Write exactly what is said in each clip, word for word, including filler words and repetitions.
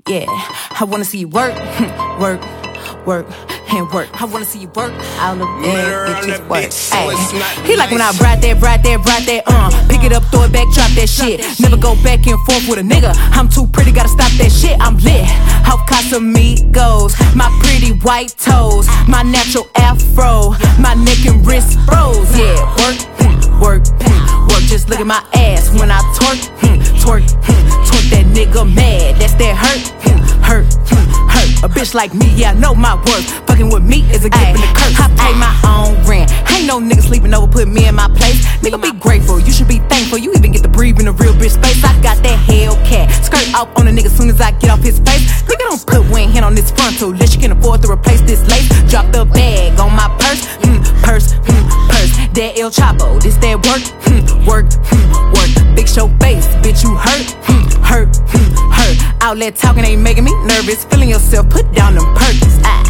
Yeah, I wanna see you work, work, work, and work. I wanna see you work. All the bad bitches work. Ay. He like when I ride that, ride that, ride that, uh. Pick it up, throw it back, drop that shit. Never go back and forth with a nigga. I'm too pretty, gotta stop that shit. I'm lit. Off Casamigos, my pretty white toes, my natural afro, my neck and wrist froze. Yeah, work, work, work. Just look at my ass when I twerk, twerk, twerk. That nigga mad. That's that hurt, hurt, hurt. A bitch like me, yeah, I know my worth. Fucking with me is a gift and a curse. I pay my own rent. Ain't no nigga sleeping over, put me in my place. Nigga, be grateful. You should be thankful. You even get to breathe in a real bitch space. I got that Hellcat. Skirt off on a nigga soon as I get off his face. Nigga, don't put one hand on this frontal unless you can afford to replace this lace. Drop the bag on my purse, mm, purse, mm, purse. That El Chapo, this that work, mm, work, mm, work. Big show face, bitch, you hurt, mm, hurt, mm, hurt. Outlet talking ain't making me nervous. Feeling yourself, put down them perks. Ah.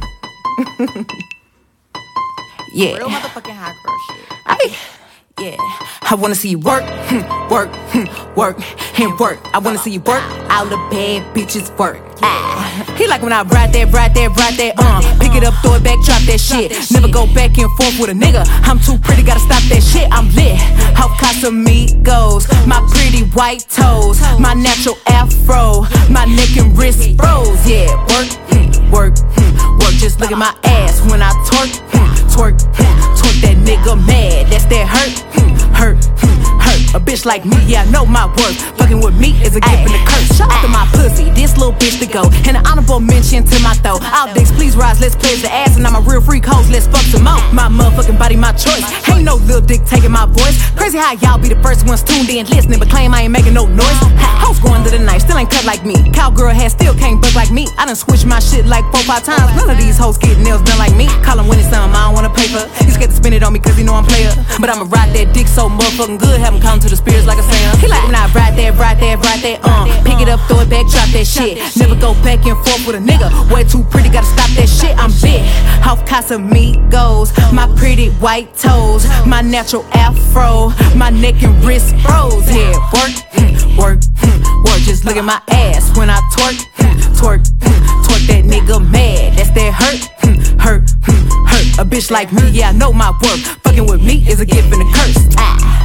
Yeah. Real motherfucking high girl shit. I, yeah. I wanna see you work, work, work, and work. I wanna see you work. All the bad bitches work. Ah. He like when I ride that, ride that, ride that, uh. Pick it up, throw it back, drop that shit. Never go back and forth with a nigga. I'm too pretty, gotta stop that shit. I'm lit. Off Casamigos, my pretty white toes, my natural afro, my neck and wrist froze. Yeah, work, work, work. Just look at my ass when I twerk, twerk, twerk. That nigga mad. That's that hurt, hurt, hurt. A bitch like me, yeah, I know my worth. Fucking with me is a gift and a curse. Shout out to my pussy, this little bitch to go. And an honorable mention to my throat. All dicks, please rise, let's pledge the ass. And I'm a real freak hoes, let's fuck some more. My motherfucking body, my choice. Ain't no little dick taking my voice. Crazy how y'all be the first ones tuned in, listening, but claim I ain't making no noise. Hoes going to the night, still ain't cut like me. Cowgirl head still can't bug like me. I done switched my shit like four, five times. None of these hoes get nails done like me. Call him when it's something I don't wanna pay for. He's scared to spend it on me cause he know I'm player. But I'ma ride that dick so motherfucking good, have him come to the spirits like a singer. He like when I ride that, ride that, ride that, uh. Pick it up, throw it back, drop that shit. Never go back and forth with a nigga. Way too pretty, gotta stop that shit. I'm big. Off Casamigos, my pretty white toes, my natural afro, my neck and wrist froze. Yeah, work, work, work. Just look at my ass when I twerk, twerk, twerk. That nigga mad. That's that hurt, hurt, hurt. A bitch like me, yeah, I know my worth. Fucking with me is a gift and a curse. Ah.